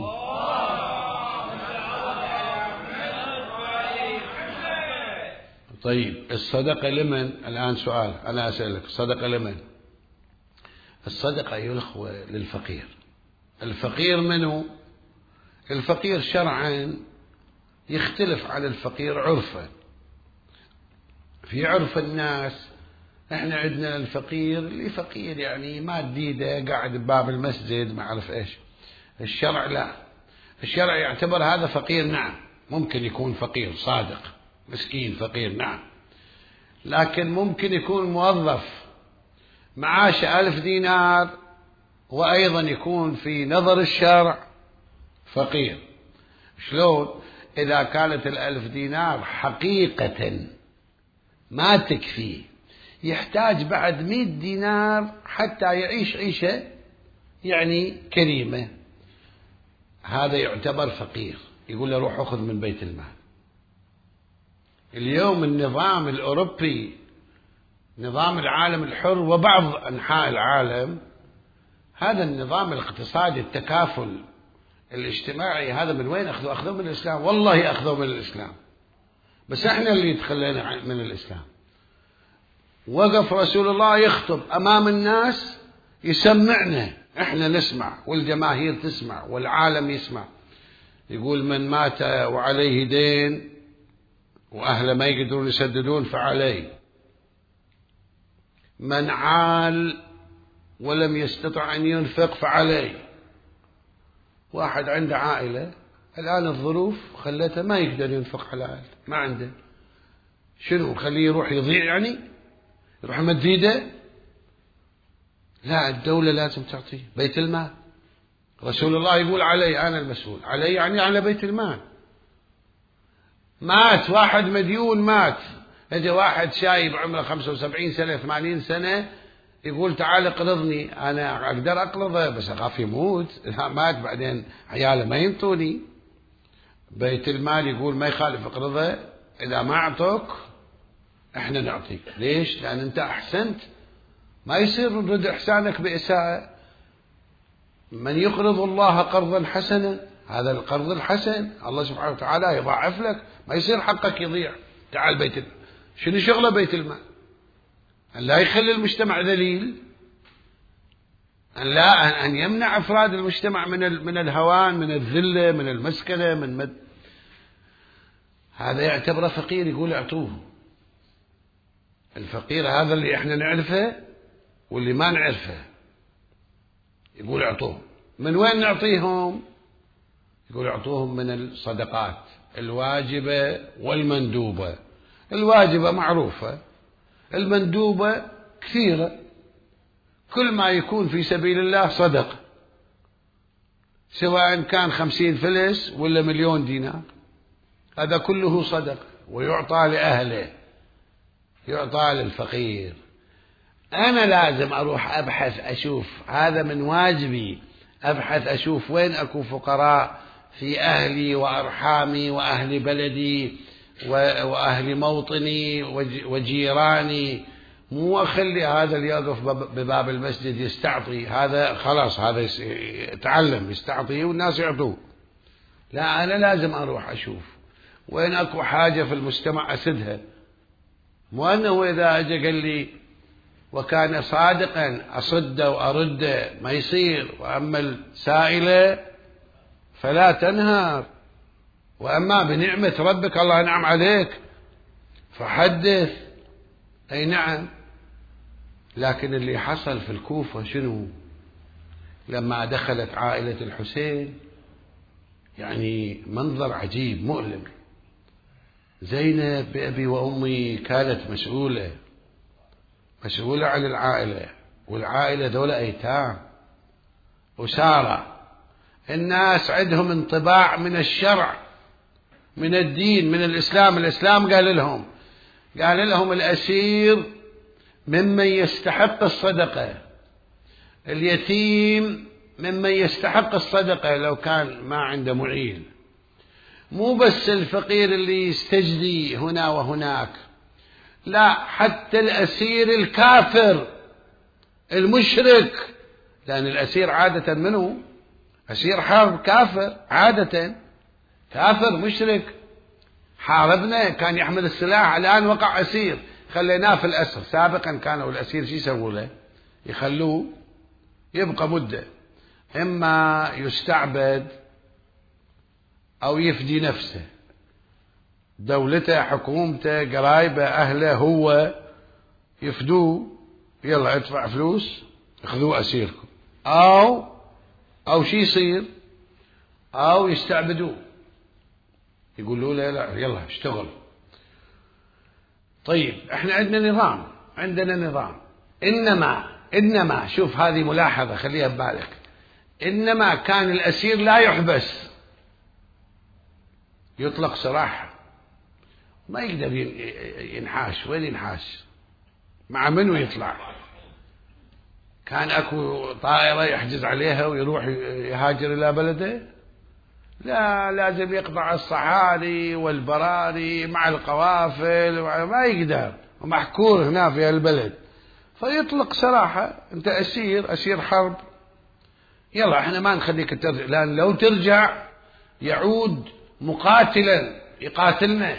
Speaker 1: طيب الصدقة لمن؟ الآن سؤال أنا أسألك، الصدقة لمن؟ الصدقة أيها الأخوة للفقير. الفقير منه؟ الفقير شرعا يختلف عن الفقير عرفا. في عرف الناس احنا عندنا الفقير اللي فقير يعني ماديده قاعد بباب المسجد ما أعرف إيش. الشرع لا، الشرع يعتبر هذا فقير، نعم ممكن يكون فقير صادق مسكين فقير نعم، لكن ممكن يكون موظف معاشه ألف دينار وأيضا يكون في نظر الشرع فقير. شلون؟ إذا كانت الألف دينار حقيقة ما تكفي، يحتاج بعد مئة دينار حتى يعيش عيشة يعني كريمة، هذا يعتبر فقير، يقول له روح أخذ من بيت المال. اليوم النظام الأوروبي، نظام العالم الحر وبعض أنحاء العالم، هذا النظام الاقتصادي التكافل الاجتماعي، هذا من وين أخذوه؟ أخذوه من الإسلام، والله أخذوه من الإسلام، بس احنا اللي تخلينا من الإسلام. وقف رسول الله يخطب أمام الناس يسمعنا، احنا نسمع والجماهير تسمع والعالم يسمع، يقول من مات وعليه دين وأهله ما يقدرون يسددون فعليه، من عال ولم يستطع أن ينفق فعليه. واحد عنده عائلة الآن الظروف خلته ما يقدر ينفق على عائلته، ما عنده، شنو خليه يروح يضيع يعني يروح مديده؟ لا، الدولة لازم تعطيه بيت المال. رسول الله يقول علي أنا المسؤول، علي يعني على بيت المال. مات واحد مديون، مات اجى واحد شايب عمره خمسة وسبعين سنة ثمانين سنة يقول تعال اقرضني، أنا أقدر أقرضه بس أخاف يموت، لا مات بعدين عياله ما ينطوني. بيت المال يقول ما يخالف اقرضه، إذا ما أعطوك احنا نعطيك. ليش؟ لأن أنت أحسنت، ما يصير نرد إحسانك بإساءة. من يقرض الله قرضا حسنا، هذا القرض الحسن الله سبحانه وتعالى يضاعف لك، ما يصير حقك يضيع. تعال بيت المال، شنو شغله بيت المال؟ أن لا يخلي المجتمع ذليل، أن لا أن يمنع أفراد المجتمع من من الهوان، من الذلة، من المسكنة، من مد. هذا يعتبره فقير، يقول اعطوه. الفقير هذا اللي احنا نعرفه واللي ما نعرفه، يقول اعطوه. من وين نعطيهم؟ يقول اعطوهم من الصدقات الواجبة والمندوبة. الواجبة معروفة، المندوبة كثيرة، كل ما يكون في سبيل الله صدقة، سواء كان خمسين فلس ولا مليون دينار، هذا كله صدقة ويعطى لأهله، يعطى للفقير. أنا لازم أروح أبحث أشوف، هذا من واجبي، أبحث أشوف وين أكو فقراء في أهلي وأرحامي وأهل بلدي وأهل موطني وجيراني، مو أخلي هذا اللي يقف بباب المسجد يستعطي، هذا خلاص هذا يتعلم يستعطي والناس يعطوه. لا، أنا لازم أروح أشوف وين أكو حاجة في المجتمع أسدها، مو أنه إذا أجى قال لي وكان صادقا أصد وأرد ما يصير، وأما السائلة فلا تنهر، وأما بنعمة ربك الله ينعم عليك فحدث. أي نعم. لكن اللي حصل في الكوفة شنو؟ لما دخلت عائلة الحسين يعني منظر عجيب مؤلم، زينب بأبي وأمي كانت مسؤولة مسؤولة عن العائلة، والعائلة دولة أيتام. أسارة الناس عندهم انطباع من الشرع، من الدين، من الإسلام. الإسلام قال لهم قال لهم الأسير ممن يستحق الصدقة، اليتيم ممن يستحق الصدقة لو كان ما عنده معين. مو بس الفقير اللي يستجدي هنا وهناك، لا، حتى الأسير الكافر المشرك، لأن الأسير عادة منه أسير حرب كافر، عادة كافر مشرك، حاربنا كان يحمل السلاح، الآن وقع أسير خليناه في الأسر. سابقا كانوا الأسير شو يسووا له؟ يخلوه يبقى مدة، إما يستعبد أو يفدي نفسه، دولته، حكومته، قرايبه، أهله، هو يفدوه، يلا ادفع فلوس اخذوه أسيركم، أو أو شي يصير، أو يستعبدوه، يقولوا له لا يلا اشتغل. طيب احنا عندنا نظام، عندنا نظام إنما إنما شوف هذه ملاحظة خليها ببالك، إنما كان الأسير لا يحبس، يطلق سراح، ما يقدر ينحاش. وين ينحاش؟ مع منو يطلع؟ كان اكو طائرة يحجز عليها ويروح يهاجر الى بلده؟ لا، لازم يقطع الصحاري والبراري مع القوافل، ما يقدر، ومحكور هنا في البلد، فيطلق سراحة. انت اسير، اسير حرب، يلا احنا ما نخليك ترجع، لان لو ترجع يعود مقاتلا يقاتلنا،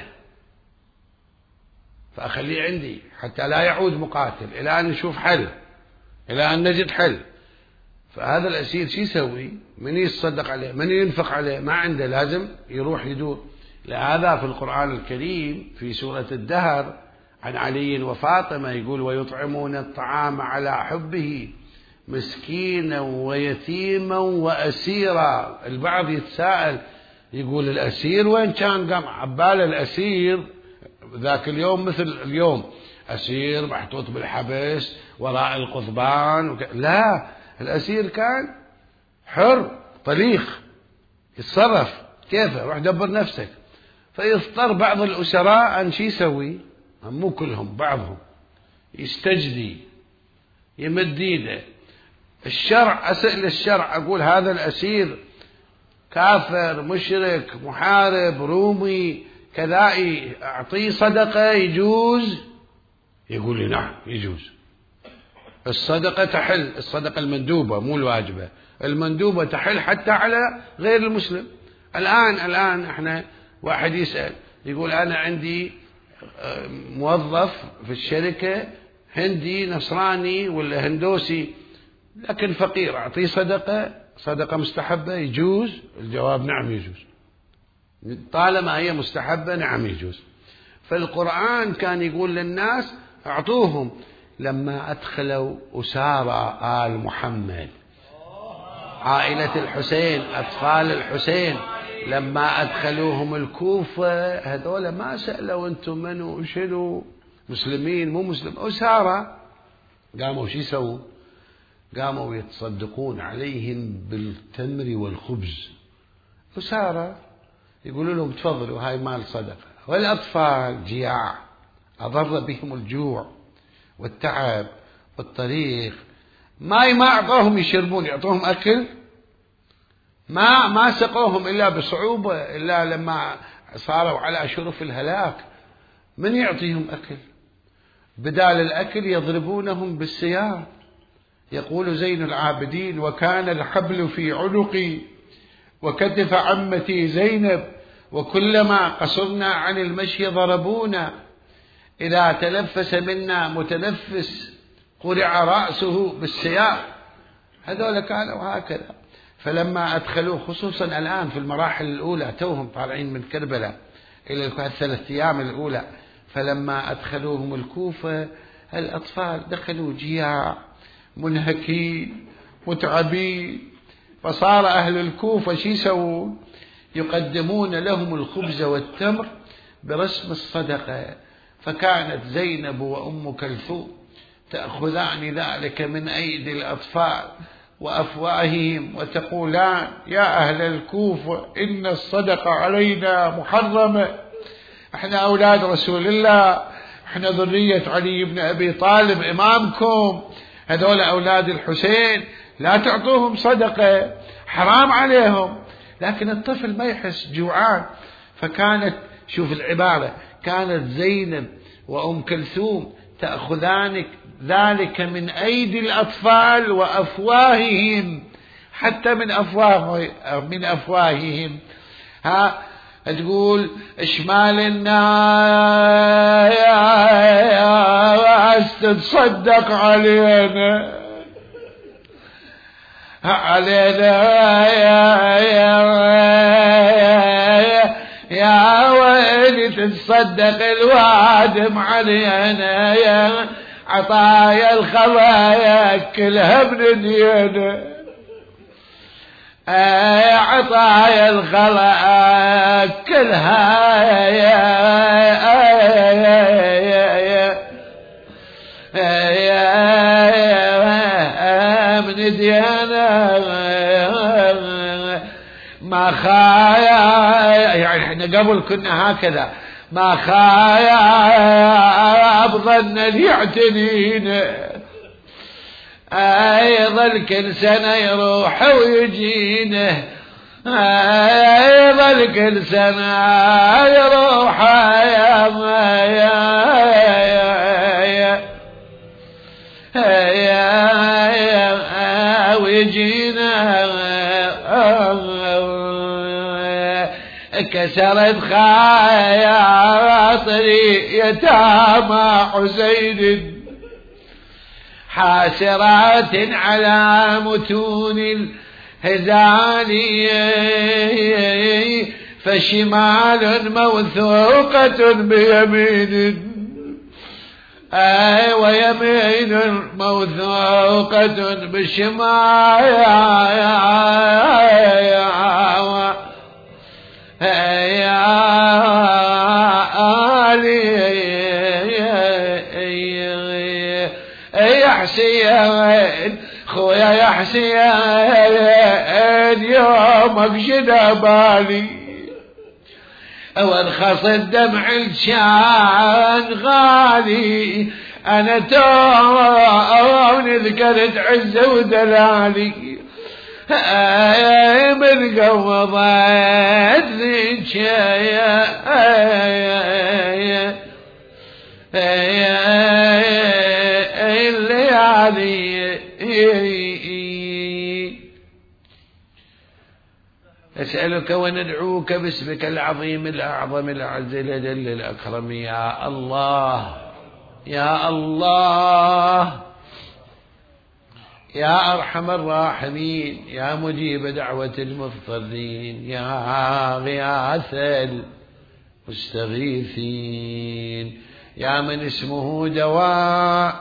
Speaker 1: فأخليه عندي حتى لا يعود مقاتل إلى أن نشوف حل، إلى أن نجد حل. فهذا الأسير شو يسوي؟ من يتصدق عليه، من ينفق عليه، ما عنده، لازم يروح يدور. لهذا في القرآن الكريم في سورة الدهر عن علي وفاطمة يقول ويطعمون الطعام على حبه مسكينا ويتيما وأسيرا. البعض يتساءل يقول الأسير وين كان؟ قام عبال الأسير ذاك اليوم مثل اليوم، أسير محطوط بالحبس وراء القضبان وك... لا، الأسير كان حر طليق يتصرف كيفه، روح دبر نفسك. فيضطر بعض الأسراء أن شي يسوي، مو كلهم، بعضهم يستجدي، يمد ايده. الشرع، أسأل الشرع أقول هذا الأسير كافر مشرك محارب رومي كذائي أعطيه صدقة يجوز؟ يقول لي نعم يجوز. الصدقة تحل، الصدقة المندوبة مو الواجبة، المندوبة تحل حتى على غير المسلم. الآن الآن احنا واحد يسأل يقول أنا عندي موظف في الشركة هندي نصراني ولا هندوسي لكن فقير، أعطيه صدقة، صدقة مستحبة يجوز؟ الجواب نعم يجوز، طالما هي مستحبة نعم يجوز. فالقرآن كان يقول للناس أعطوهم. لما أدخلوا أسارى آل محمد، عائلة الحسين، أطفال الحسين، لما أدخلوهم الكوفة، هذول ما سألوا أنتم منو وشنو، مسلمين مو مسلم، أسارى. قاموا شو يسوون؟ قاموا يتصدقون عليهم بالتمر والخبز. أسارى يقولوا لهم تفضلوا هاي مال صدقة. والأطفال جياع، أضر بهم الجوع والتعب والطريق، ما ما أعطوهم يشربون، يعطوهم أكل، ما ما سقوهم إلا بصعوبة، إلا لما صاروا على شرف الهلاك. من يعطيهم أكل؟ بدال الأكل يضربونهم بالسياط. يقول زين العابدين وكان الحبل في عنقي وكتف عمتي زينب وكلما قصرنا عن المشي ضربونا، إذا تنفس منا متنفس قرع رأسه بالسياط. هذول كانوا هكذا. فلما أدخلوه خصوصا الآن في المراحل الأولى، توهم طالعين من كربلاء إلى الثلاث أيام الأولى، فلما أدخلوهم الكوفة الأطفال دخلوا جياع منهكين متعبين، فصار أهل الكوفة شي يسوون؟ يقدمون لهم الخبز والتمر برسم الصدقة، فكانت زينب وأم كلثوم تأخذان ذلك من أيدي الأطفال وأفواههم وتقولان: يا أهل الكوفة إن الصدقة علينا محرمة، احنا أولاد رسول الله، احنا ذرية علي بن أبي طالب إمامكم، هذول أولاد الحسين، لا تعطوهم صدقة، حرام عليهم. لكن الطفل ما يحس، جوعان. فكانت، شوف العبارة، كانت زينب وأم كلثوم تأخذان ذلك من أيدي الأطفال وأفواههم، حتى من أفواه من أفواههم. ها تقول: شمال الناس تتصدق علينا علينا يا يا يا ويلي، تتصدق الوادم علينا، يا عطايا الخلايا كلها بندينا، عطايا الخلايا كلها بندينا، ما خايا. يعني احنا قبل كنا هكذا، ما خايا أبظن يعتنينا، يظل كل سنة يروح ويجينا، يظل كل سنة يروح يا ما يا يا ويجينا، كسرت خاطري يتامى حسين، حاسرات على متون الهزال، فشمال موثوقة بيمين، أي ويمين موثوقة بشمال، يا آلي يا حسين، خويا يا حسين، يومك شدا بالي، وانخص الدمع الشان غالي، انا توني ذكرت عزة ودلالي، من قوضت ذيك يا الليالي. أسألك وندعوك باسمك العظيم الأعظم الأعز الأجل الأكرم، يا الله يا الله يا أرحم الراحمين، يا مجيب دعوة المضطرين، يا غياث المستغيثين، يا من اسمه دواء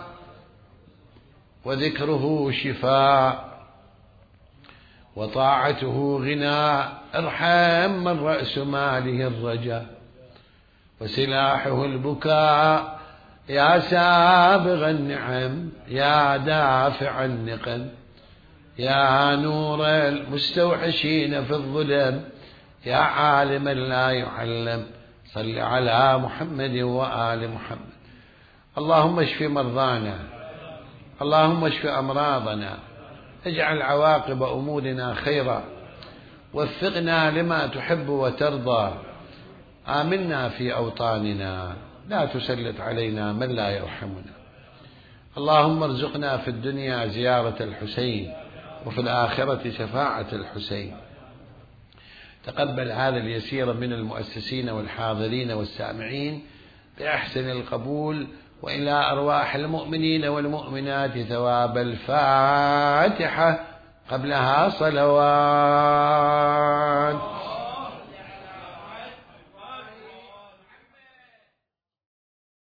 Speaker 1: وذكره شفاء وطاعته غناء، ارحم من رأس ماله الرجاء وسلاحه البكاء، يا سابغ النعم، يا دافع النقم، يا نور المستوحشين في الظلم، يا عالما لا يعلم، صل على محمد وآل محمد. اللهم اشف مرضانا، اللهم اشف أمراضنا، اجعل عواقب أمورنا خيرا، وفقنا لما تحب وترضى، آمنا في أوطاننا، لا تسلط علينا من لا يرحمنا. اللهم ارزقنا في الدنيا زيارة الحسين، وفي الآخرة شفاعة الحسين. تقبل هذا اليسير من المؤسسين والحاضرين والسامعين بأحسن القبول، وإلى أرواح المؤمنين والمؤمنات ثواب الفاتحة قبلها صلوات.